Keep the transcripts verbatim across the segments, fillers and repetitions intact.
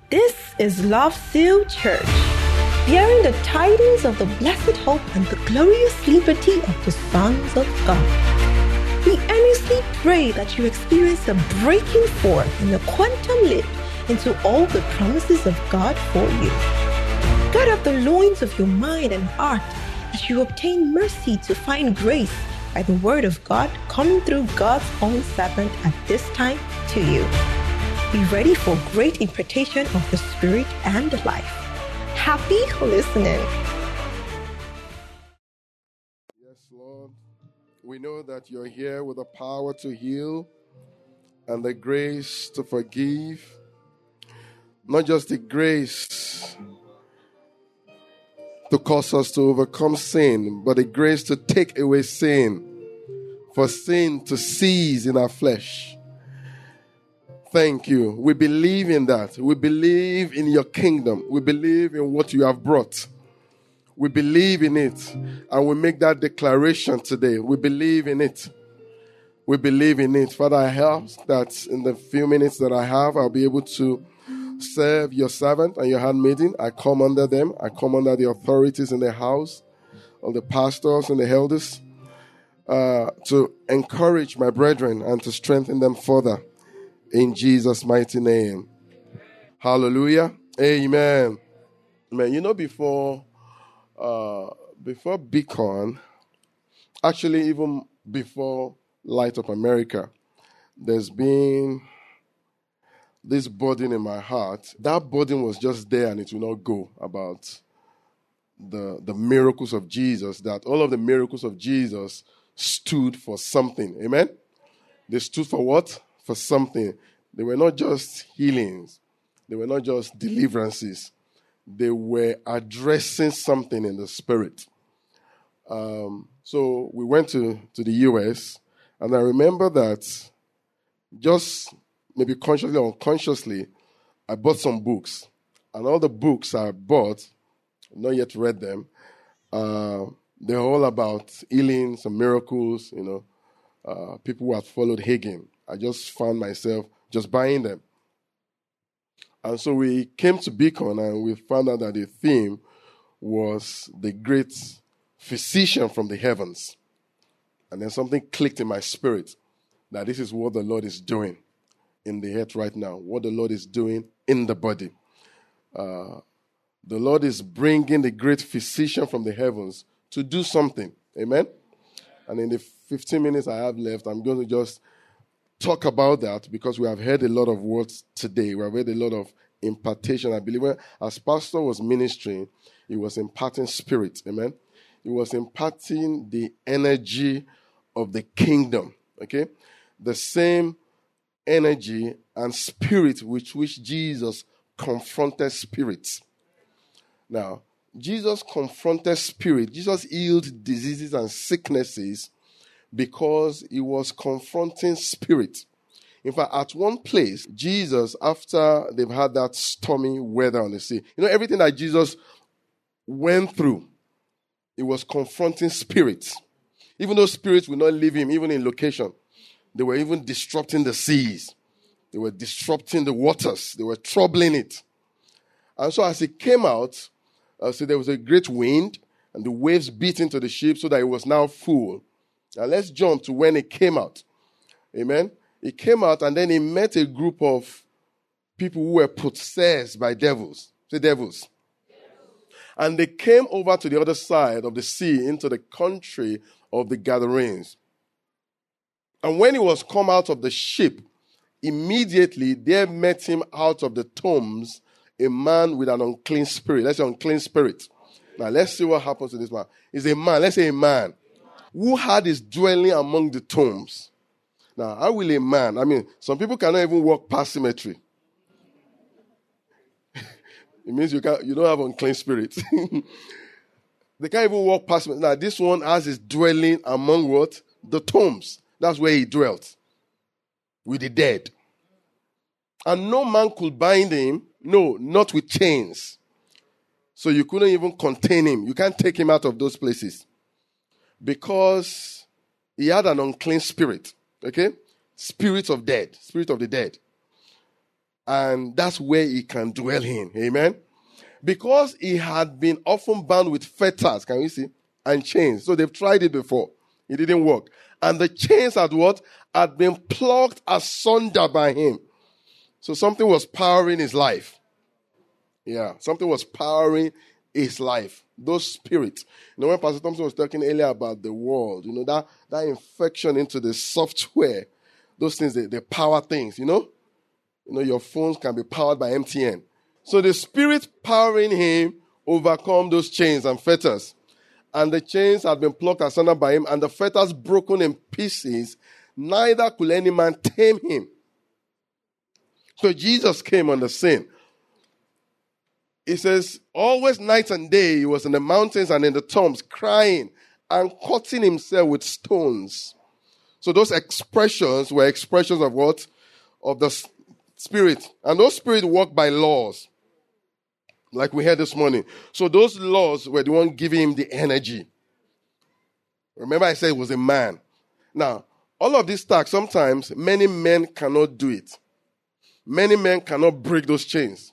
This is Love Seal Church, bearing the tidings of the blessed hope and the glorious liberty of the sons of God. We earnestly pray that you experience a breaking forth in the quantum leap into all the promises of God for you. Gird up the loins of your mind and heart as you obtain mercy to find grace by the word of God coming through God's own servant at this time to you. Be ready for great impartation of the Spirit and life. Happy listening. Yes, Lord. We know that you're here with the power to heal and the grace to forgive. Not just the grace to cause us to overcome sin, but the grace to take away sin, for sin to cease in our flesh. Thank you. We believe in that. We believe in your kingdom. We believe in what you have brought. We believe in it. And we make that declaration today. We believe in it. We believe in it. Father, I hope that in the few minutes that I have, I'll be able to serve your servant and your handmaiden. I come under them. I come under the authorities in the house, of the pastors and the elders, uh, to encourage my brethren and to strengthen them further. In Jesus' mighty name. Hallelujah. Amen. Man, you know, before uh, before Beacon, actually even before Light of America, there's been this burden in my heart. That burden was just there and it will not go, about the, the miracles of Jesus, that all of the miracles of Jesus stood for something. Amen? They stood for what? For something. They were not just healings. They were not just deliverances. They were addressing something in the spirit. Um, so we went to, to the U S, and I remember that just maybe consciously or unconsciously, I bought some books. And all the books I bought, not yet read them, uh, they're all about healings and miracles, you know, uh, people who have followed Hagin. I just found myself just buying them. And so we came to Beacon and we found out that the theme was the great physician from the heavens. And then something clicked in my spirit that this is what the Lord is doing in the earth right now, what the Lord is doing in the body. Uh, the Lord is bringing the great physician from the heavens to do something. Amen? And in the fifteen minutes I have left, I'm going to just talk about that because we have heard a lot of words today. We have heard a lot of impartation. I believe when, as Pastor was ministering, he was imparting spirit. Amen? He was imparting the energy of the kingdom. Okay? The same energy and spirit with which Jesus confronted spirits. Now, Jesus confronted spirit. Jesus healed diseases and sicknesses because he was confronting spirit. In fact, at one place, Jesus, after they've had that stormy weather on the sea, you know, everything that Jesus went through, he was confronting spirits. Even though spirits would not leave him, even in location, they were even disrupting the seas. They were disrupting the waters. They were troubling it. And so as he came out, uh, so there was a great wind, and the waves beat into the ship so that it was now full. Now let's jump to when he came out. Amen? He came out and then he met a group of people who were possessed by devils. Say devils. And they came over to the other side of the sea into the country of the Gadarenes. And when he was come out of the ship, immediately there met him out of the tombs a man with an unclean spirit. Let's say unclean spirit. Now let's see what happens to this man. He's a man. Let's say a man who had his dwelling among the tombs. Now, how will a man, I mean, some people cannot even walk past cemetery. It means you can't, you don't have unclean spirit. They can't even walk past cemetery. Now, this one has his dwelling among what? The tombs. That's where he dwelt. With the dead. And no man could bind him. No, not with chains. So you couldn't even contain him. You can't take him out of those places. Because he had an unclean spirit. Okay? Spirit of dead. Spirit of the dead. And that's where he can dwell in. Amen. Because he had been often bound with fetters, can you see? And chains. So they've tried it before. It didn't work. And the chains had what? Had been plucked asunder by him. So something was powering his life. Yeah, something was powering his life. Those spirits. You know, when Pastor Thompson was talking earlier about the world, you know, that, that infection into the software, those things, they, they power things, you know? You know, your phones can be powered by M T N. So the spirit powering him overcome those chains and fetters. And the chains had been plucked asunder by him, and the fetters broken in pieces. Neither could any man tame him. So Jesus came on the scene. He says, always night and day, he was in the mountains and in the tombs, crying and cutting himself with stones. So those expressions were expressions of what? Of the spirit. And those spirits work by laws, like we heard this morning. So those laws were the one giving him the energy. Remember I said it was a man. Now, all of this talk, sometimes many men cannot do it. Many men cannot break those chains.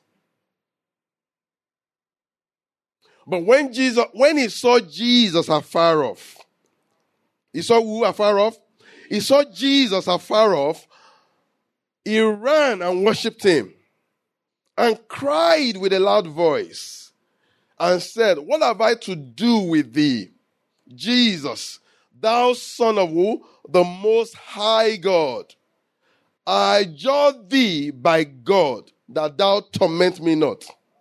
But when Jesus, when he saw Jesus afar off, he saw who afar off? He saw Jesus afar off. He ran and worshipped him and cried with a loud voice and said, what have I to do with thee, Jesus, thou Son of who? The Most High God. I adjure thee by God that thou torment me not.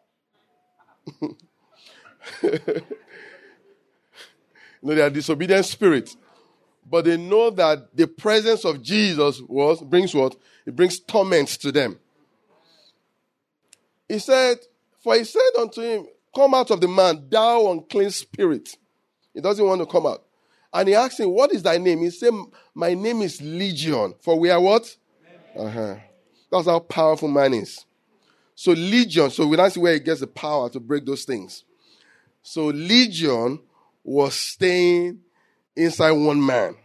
You know, they are disobedient spirits. But they know that the presence of Jesus was brings what? It brings torment to them. He said, for he said unto him, come out of the man, thou unclean spirit. He doesn't want to come out. And he asked him, what is thy name? He said, my name is Legion. For we are what? Uh-huh. That's how powerful man is. So Legion, so we don't see where he gets the power to break those things. So Legion was staying inside one man.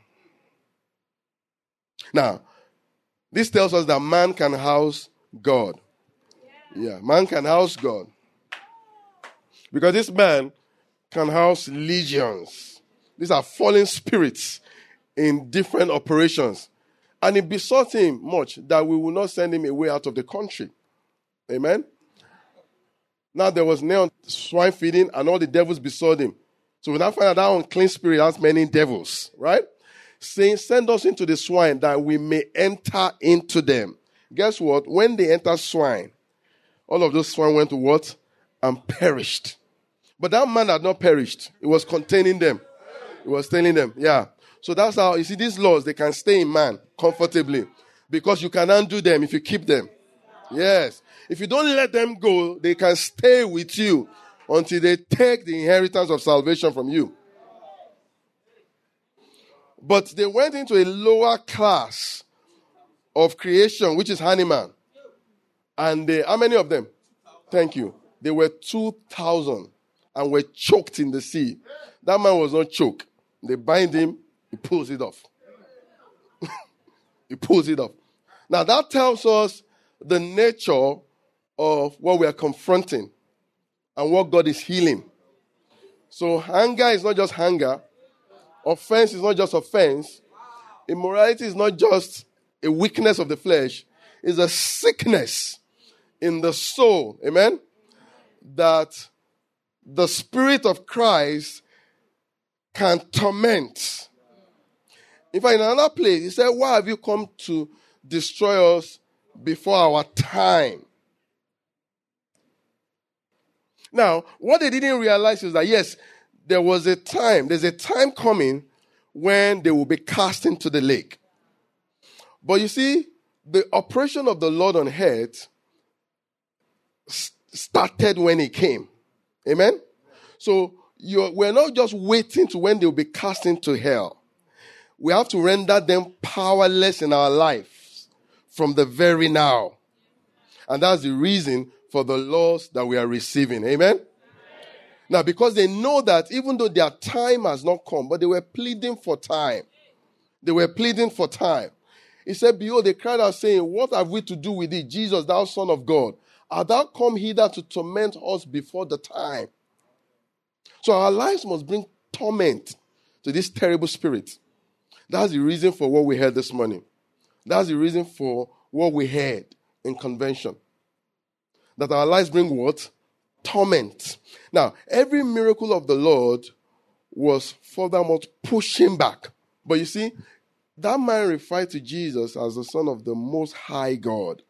Now, this tells us that man can house God. Yeah, man can house God. Because this man can house legions. These are fallen spirits in different operations. And it besought him much that we will not send him away out of the country. Amen? Now there was near swine feeding and all the devils besought him. So we now find out that unclean spirit has many devils, right? Saying, send us into the swine that we may enter into them. Guess what? When they enter swine, all of those swine went to what? And perished. But that man had not perished. It was containing them. It was telling them, yeah. So that's how, you see, these laws, they can stay in man comfortably. Because you can undo them if you keep them. Yes. If you don't let them go, they can stay with you until they take the inheritance of salvation from you. But they went into a lower class of creation, which is animal. And they, how many of them? Thank you. They were two thousand and were choked in the sea. That man was not choked. They bind him, he pulls it off. He pulls it off. Now that tells us the nature of what we are confronting and what God is healing. So anger is not just anger. Offense is not just offense. Immorality is not just a weakness of the flesh. It's a sickness in the soul. Amen? That the Spirit of Christ can torment. In fact, in another place, he said, why have you come to destroy us before our time? Now, what they didn't realize is that, yes, there was a time, there's a time coming when they will be cast into the lake. But you see, the operation of the Lord on earth started when he came. Amen? So you're, we're not just waiting to when they'll be cast into hell. We have to render them powerless in our lives from the very now. And that's the reason for the laws that we are receiving. Amen? Amen? Now, because they know that even though their time has not come, but they were pleading for time. They were pleading for time. He said, behold, they cried out, saying, what have we to do with thee, Jesus, thou Son of God? Art thou come hither to torment us before the time? So our lives must bring torment to this terrible spirit. That's the reason for what we heard this morning. That's the reason for what we heard in convention. That our lives bring what? Torment. Now, every miracle of the Lord was furthermore pushing back. But you see, that man referred to Jesus as the Son of the Most High God.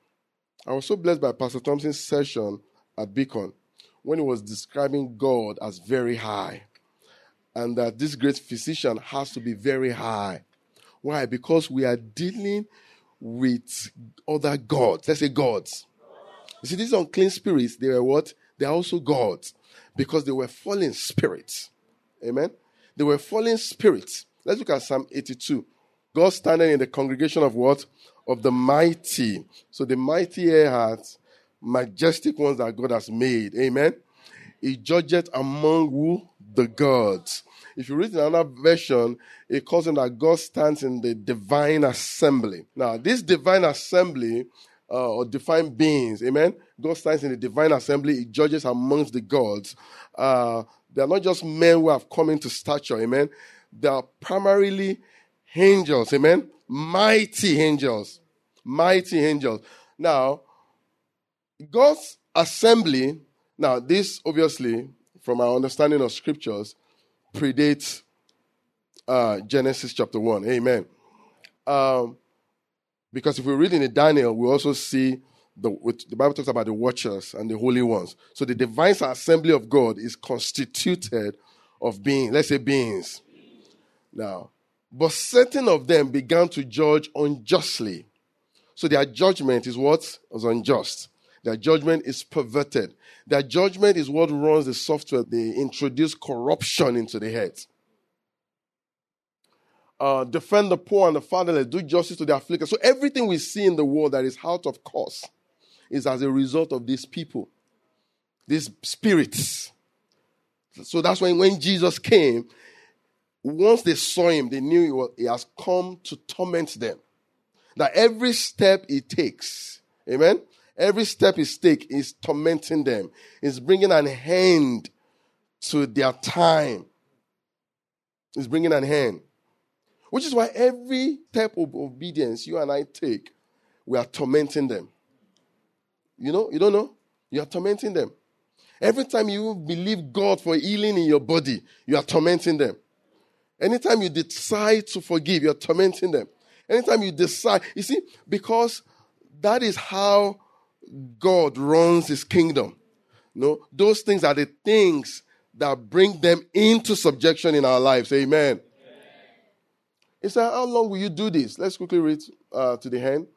I was so blessed by Pastor Thompson's session at Beacon when he was describing God as very high. And that this great physician has to be very high. Why? Because we are dealing with other gods. Let's say gods. You see, these unclean spirits, they were what? They are also gods. Because they were fallen spirits. Amen? They were fallen spirits. Let's look at Psalm eighty-two. God standing in the congregation of what? Of the mighty. So the mighty here has majestic ones that God has made. Amen? He judgeth among who? The gods. If you read in another version, it calls him that God stands in the divine assembly. Now, this divine assembly, uh, or divine beings, amen? God stands in the divine assembly. He judges amongst the gods. Uh, they are not just men who have come into stature, amen? They are primarily angels, amen? Mighty angels. Mighty angels. Now, God's assembly, now this obviously, from our understanding of scriptures, predates uh, Genesis chapter one. Amen. Um, because if we read in the Daniel, we also see the, the Bible talks about the watchers and the holy ones. So the divine assembly of God is constituted of beings, let's say beings. Now, but certain of them began to judge unjustly. So their judgment is what? Was unjust. Their judgment is perverted. Their judgment is what runs the software. They introduce corruption into the heads. Uh, defend the poor and the fatherless. Do justice to the afflicted. So everything we see in the world that is out of course is as a result of these people. These spirits. So that's when, when Jesus came, once they saw him, they knew he, was, he has come to torment them. That every step he takes, amen? Every step he takes is tormenting them. Is bringing an end to their time. Is bringing an end. Which is why every step of obedience you and I take, we are tormenting them. You know? You don't know? You are tormenting them. Every time you believe God for healing in your body, you are tormenting them. Anytime you decide to forgive, you are tormenting them. Anytime you decide, you see, because that is how God runs his kingdom. You know, those things are the things that bring them into subjection in our lives. Amen. Amen. He said, how long will you do this? Let's quickly read uh, to the end.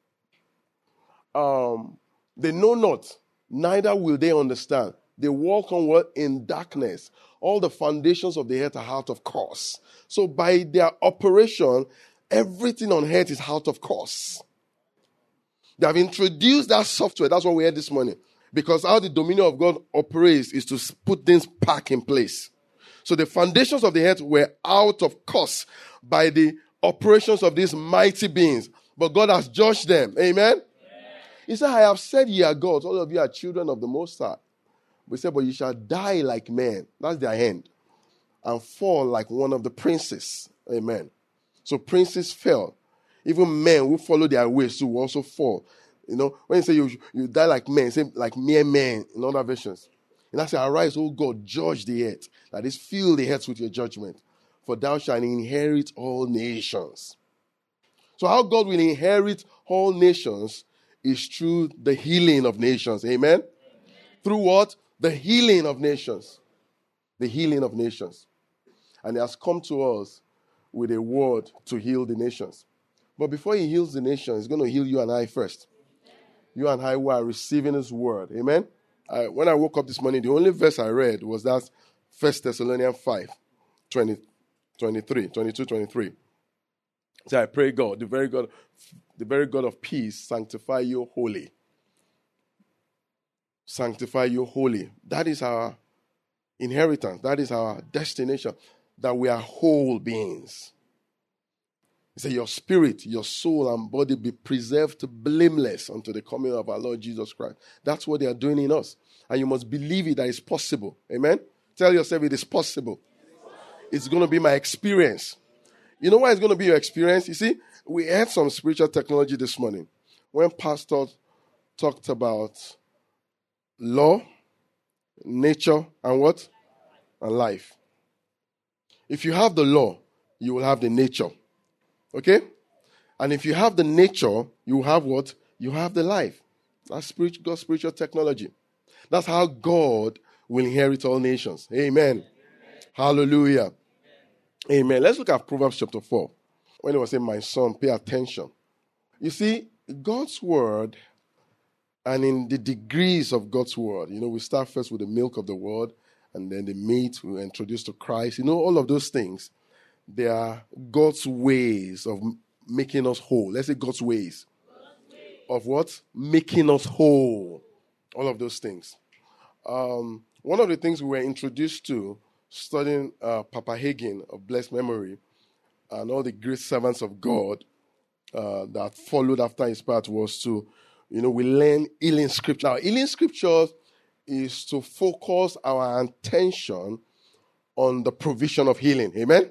Um, they know not, neither will they understand. They walk on what? In darkness. All the foundations of the earth are out of course. So by their operation, everything on earth is out of course. They have introduced that software. That's what we heard this morning. Because how the dominion of God operates is to put things back in place. So the foundations of the earth were out of course by the operations of these mighty beings. But God has judged them. Amen? Amen. He said, I have said ye are gods. All of you are children of the Most High. But he said, but you shall die like men. That's their end. And fall like one of the princes. Amen. So princes fell. Even men who follow their ways too will also fall. You know, when you say you, you die like men, say like mere men in other versions. And I say, arise, O God, judge the earth. That is, fill the earth with your judgment. For thou shalt inherit all nations. So how God will inherit all nations is through the healing of nations. Amen? Amen. Through what? The healing of nations. The healing of nations. And he has come to us with a word to heal the nations. But before he heals the nations, he's going to heal you and I first. You and I who are receiving his word. Amen? I, when I woke up this morning, the only verse I read was that First Thessalonians five, twenty, twenty-three, twenty-two, twenty-three. So I pray God, the very God, the very God of peace, sanctify you wholly. Sanctify you wholly. That is our inheritance. That is our destination. That we are whole beings. He said, your spirit, your soul, and body be preserved blameless unto the coming of our Lord Jesus Christ. That's what they are doing in us. And you must believe it that it's possible. Amen? Tell yourself it is possible. It's going to be my experience. You know why it's going to be your experience? You see, we had some spiritual technology this morning when Pastor talked about law, nature, and what? And life. If you have the law, you will have the nature. Okay? And if you have the nature, you have what? You have the life. That's spiritual, God's spiritual technology. That's how God will inherit all nations. Amen. Amen. Hallelujah. Amen. Let's look at Proverbs chapter four. When it was saying, my son, pay attention. You see, God's word, and in the degrees of God's word, you know, we start first with the milk of the word, and then the meat we introduce to Christ. You know, all of those things, they are God's ways of making us whole. Let's say God's ways. God's ways. Of what? Making us whole. All of those things. Um, one of the things we were introduced to studying uh, Papa Hagin of blessed memory and all the great servants of God uh, that followed after his path was to, you know, we learn healing scripture. Now, healing scriptures is to focus our attention on the provision of healing. Amen?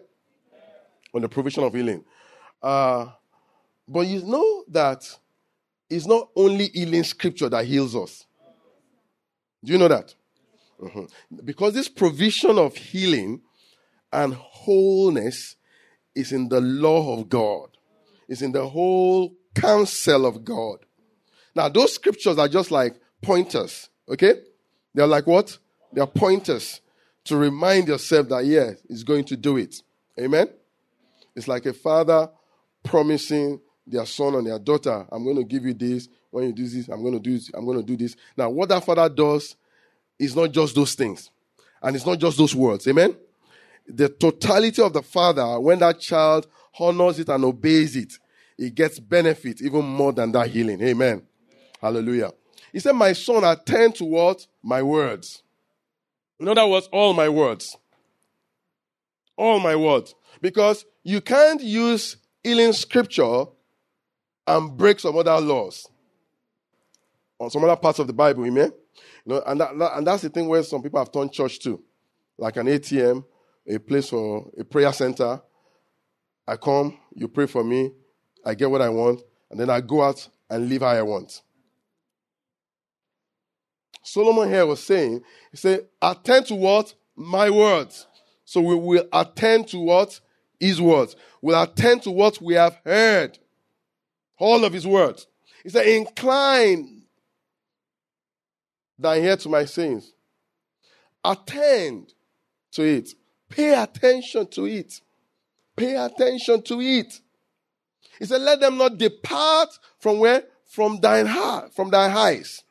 On the provision of healing. Uh, but you know that it's not only healing scripture that heals us. Do you know that? Mm-hmm. Because this provision of healing and wholeness is in the law of God. It's in the whole counsel of God. Now, those scriptures are just like pointers, okay? They're like what? They're pointers to remind yourself that, yeah, he's going to do it. Amen? It's like a father promising their son and their daughter, I'm going to give you this. When you do this, I'm going to do this. I'm going to do this. Now, what that father does is not just those things. And it's not just those words. Amen? The totality of the father, when that child honors it and obeys it, it gets benefit even more than that healing. Amen? Amen. Hallelujah. He said, my son, attend to what? My words. In other words, all my words. All my words. Because you can't use healing scripture and break some other laws or some other parts of the Bible, amen? You know, and, that, and that's the thing where some people have turned church to, like an A T M, a place for a prayer center. I come, you pray for me, I get what I want, and then I go out and live how I want. Solomon here was saying, he said, attend to what? My words. So we will attend to what? His words. We'll attend to what we have heard. All of his words. He said, incline thine ear to my sayings. Attend to it. Pay attention to it. Pay attention to it. He said, let them not depart from where? From thine heart, from thy eyes.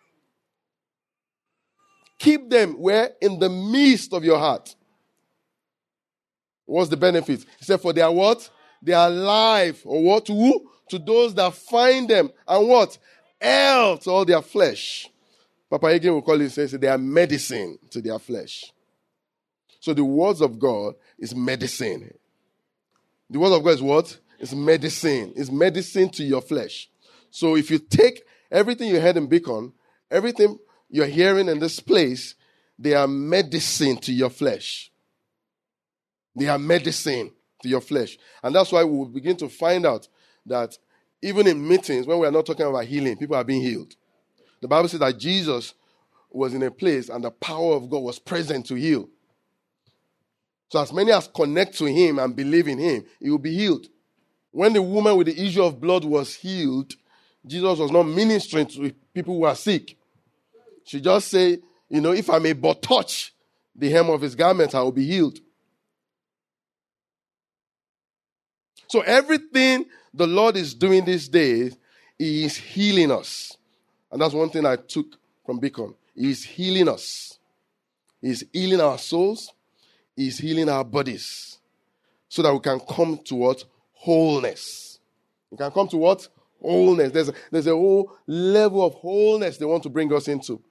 Keep them where? In the midst of your heart. What's the benefit? He said, for they are what? They are life. Or what? To who? To those that find them. And what? Health to all their flesh. Papa Hagin will call it, says they are medicine to their flesh. So the words of God is medicine. The word of God is what? It's medicine. It's medicine to your flesh. So if you take everything you heard in Beacon, everything you're hearing in this place, they are medicine to your flesh. They are medicine to your flesh. And that's why we will begin to find out that even in meetings, when we are not talking about healing, people are being healed. The Bible says that Jesus was in a place and the power of God was present to heal. So as many as connect to him and believe in him, he will be healed. When the woman with the issue of blood was healed, Jesus was not ministering to people who are sick. She just said, you know, if I may but touch the hem of his garment, I will be healed. So everything the Lord is doing these days, he is healing us. And that's one thing I took from Beacon. He is healing us. He is healing our souls. He is healing our bodies. So that we can come to what? Wholeness. We can come to what? Wholeness. There's a, there's a whole level of wholeness they want to bring us into.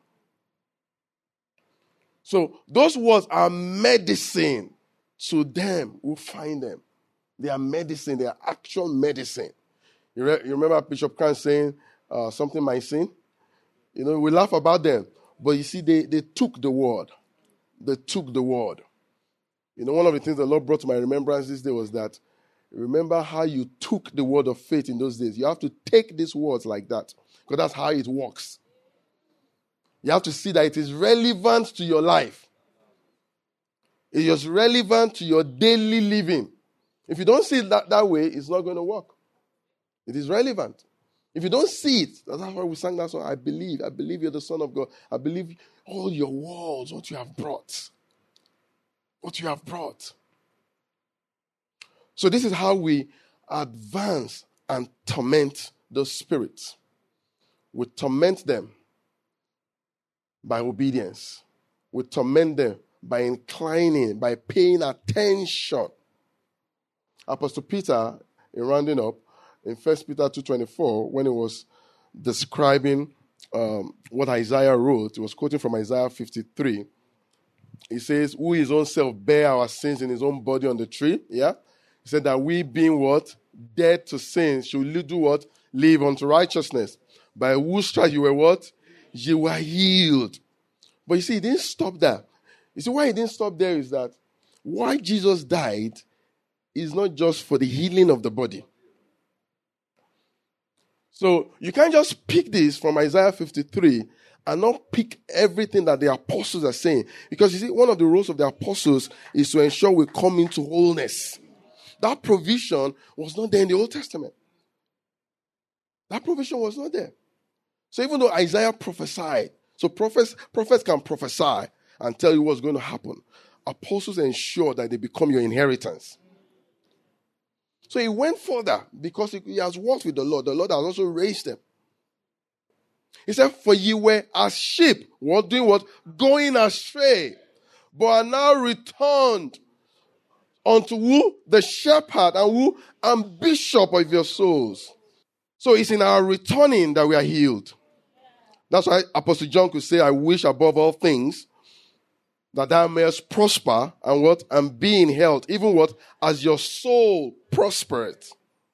So those words are medicine to them who find them. They are medicine. They are actual medicine. You, re- you remember Bishop Khan saying uh, something might sin? You know, we laugh about them. But you see, they, they took the word. They took the word. You know, one of the things the Lord brought to my remembrance this day was that, remember how you took the word of faith in those days. You have to take these words like that, because that's how it works. You have to see that it is relevant to your life. It is relevant to your daily living. If you don't see it that, that way, it's not going to work. It is relevant. If you don't see it, that's why we sang that song, I believe, I believe you're the Son of God. I believe all your words, what you have brought. What you have brought. So this is how we advance and torment those spirits. We torment them by obedience. We torment them by inclining, by paying attention. Apostle Peter, in rounding up, in First Peter two twenty-four, when he was describing um, what Isaiah wrote, he was quoting from Isaiah fifty-three. He says, who his own self bare our sins in his own body on the tree. Yeah? He said that we being what? Dead to sins, should do what? Live unto righteousness. By whose stripes you were what? You were healed. But you see, he didn't stop there. You see, why he didn't stop there is that why Jesus died is not just for the healing of the body. So you can't just pick this from Isaiah fifty-three and not pick everything that the apostles are saying. Because you see, one of the roles of the apostles is to ensure we come into wholeness. That provision was not there in the Old Testament. That provision was not there. So even though Isaiah prophesied, so prophets, prophets can prophesy and tell you what's going to happen. Apostles ensure that they become your inheritance. So he went further because he has worked with the Lord. The Lord has also raised them. He said, for ye were as sheep, what doing what? Going astray, but are now returned unto who? The shepherd and who? And bishop of your souls. So it's in our returning that we are healed. That's why Apostle John could say, I wish above all things that thou mayest prosper and what? And be in health, even what? As your soul prospereth.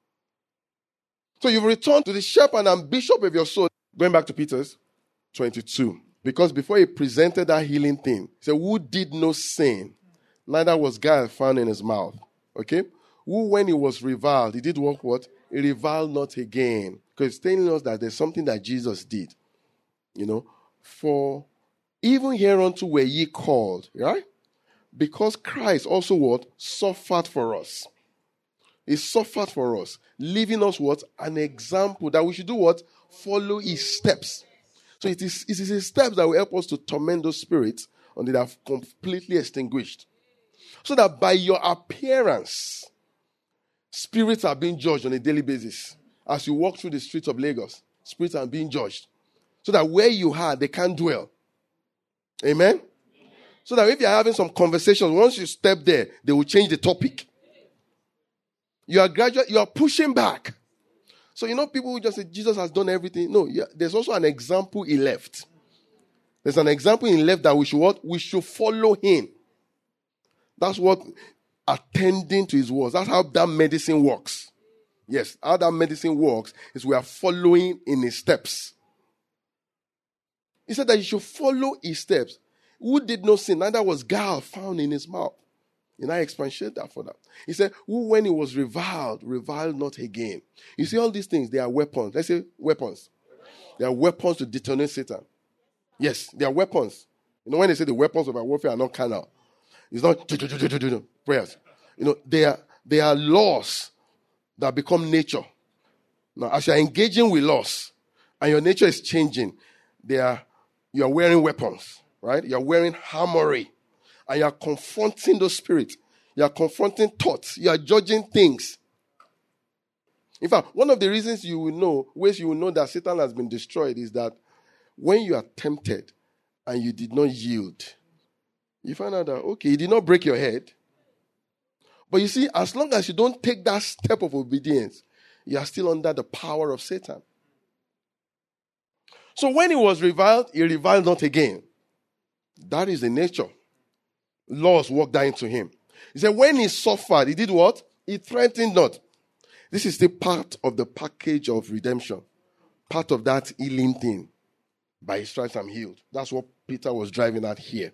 So you've returned to the shepherd and bishop of your soul. Going back to Peter's twenty-two. Because before he presented that healing thing, he said, who did no sin, neither was guile found in his mouth. Okay? Who, when he was reviled, he did what? What? He reviled not again. Because it's telling us that there's something that Jesus did. You know, for even hereunto were ye called, right? Because Christ also what? Suffered for us. He suffered for us, leaving us what? An example that we should do what? Follow his steps. So it is, it is his steps that will help us to torment those spirits until they are completely extinguished. So that by your appearance, spirits are being judged on a daily basis. As you walk through the streets of Lagos, spirits are being judged. So that where you are, they can't dwell. Amen? So that if you're having some conversations, once you step there, they will change the topic. You are gradually, you are pushing back. So, you know, people who just say, Jesus has done everything. No, yeah, there's also an example he left. There's an example he left that we should what? We should follow him. That's what attending to his words. That's how that medicine works. Yes, how that medicine works is we are following in his steps. He said that you should follow his steps. Who did not sin? Neither was guile found in his mouth. And I expatiate that for that. He said, who when he was reviled, reviled not again. You see all these things, they are weapons. Let's say weapons. They are weapons to detonate Satan. Yes, they are weapons. You know, when they say the weapons of our warfare are not carnal, it's not prayers. You know, they are, they are laws that become nature. Now, as you are engaging with laws, and your nature is changing, they are, you are wearing weapons, right? You are wearing armory. And you are confronting those spirits. You are confronting thoughts. You are judging things. In fact, one of the reasons you will know, ways you will know that Satan has been destroyed is that when you are tempted and you did not yield, you find out that, okay, he did not break your head. But you see, as long as you don't take that step of obedience, you are still under the power of Satan. So when he was reviled, he reviled not again. That is the nature. Laws worked that into him. He said when he suffered, he did what? He threatened not. This is still part of the package of redemption. Part of that healing thing. By his stripes I'm healed. That's what Peter was driving at here.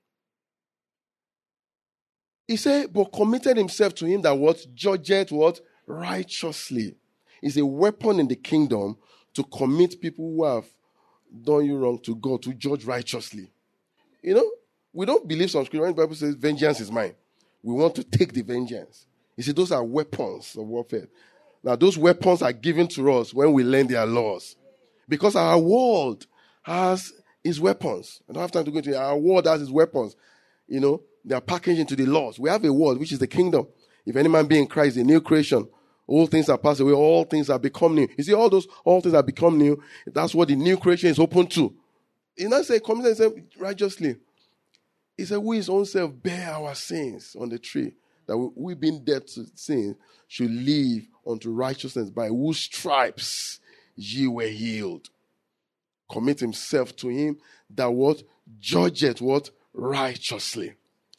He said, but committed himself to him that what? Judgeth what? Righteously. It's a weapon in the kingdom to commit people who have done you wrong to God, to judge righteously. You know, we don't believe some scripture when the Bible says vengeance is mine. We want to take the vengeance. You see, those are weapons of warfare. Now, those weapons are given to us when we learn their laws. Because our world has its weapons. I don't have time to go into it. Our world has its weapons. You know, they are packaged into the laws. We have a world, which is the kingdom. If any man be in Christ, a new creation. All things are passed away. All things are become new. You see, all those, all things are become new. That's what the new creation is open to. He not say, come and say, righteously. He said, we his own self bear our sins on the tree. That we, we being dead to sin should live unto righteousness, by whose stripes ye were healed. Commit himself to him that what? Judgeth what? Righteously.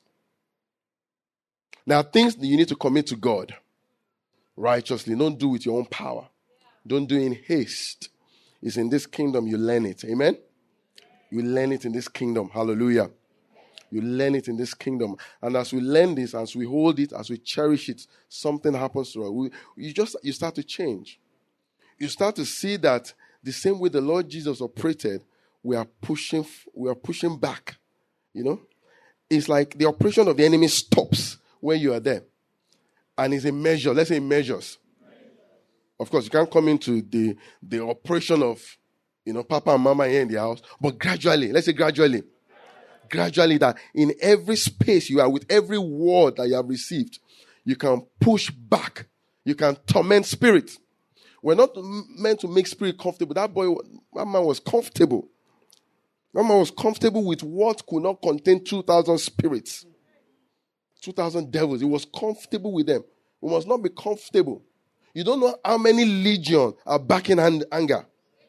Now, things that you need to commit to God righteously. Don't do with your own power. Don't do it in haste. It's in this kingdom you learn it. Amen? You learn it in this kingdom. Hallelujah. You learn it in this kingdom. And as we learn this, as we hold it, as we cherish it, something happens to us. We, you just you start to change. You start to see that the same way the Lord Jesus operated, we are pushing, we are pushing back. You know? It's like the operation of the enemy stops when you are there. And it's a measure. Let's say it measures. Of course, you can't come into the, the operation of, you know, Papa and Mama here in the house. But gradually, let's say gradually. Gradually that in every space you are, with every word that you have received, you can push back. You can torment spirit. We're not meant to make spirit comfortable. That boy, that man was comfortable. That man was comfortable with what could not contain two thousand spirits. two thousand devils. He was comfortable with them. We must not be comfortable. You don't know how many legions are backing anger.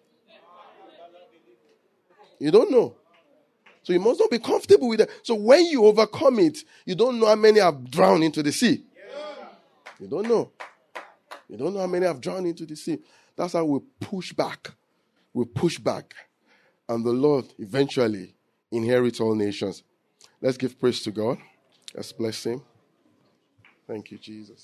You don't know. So you must not be comfortable with that. So when you overcome it, you don't know how many have drowned into the sea. You don't know. You don't know how many have drowned into the sea. That's how we push back. We push back. And the Lord eventually inherits all nations. Let's give praise to God. Let's bless him. Thank you, Jesus.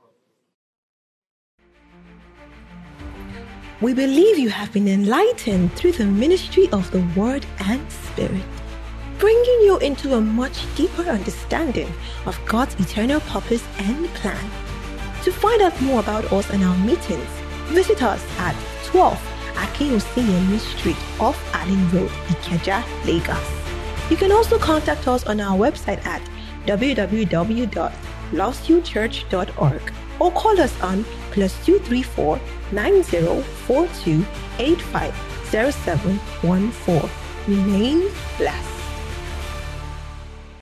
We believe you have been enlightened through the ministry of the Word and Spirit, bringing you into a much deeper understanding of God's eternal purpose and plan. To find out more about us and our meetings, visit us at twelve Akinwusinyanmi Street off Allen Road, Ikeja, Lagos. You can also contact us on our website at w w w dot lost you church dot org or call us on plus two three four nine zero four two eight five zero seven one four. Remain blessed.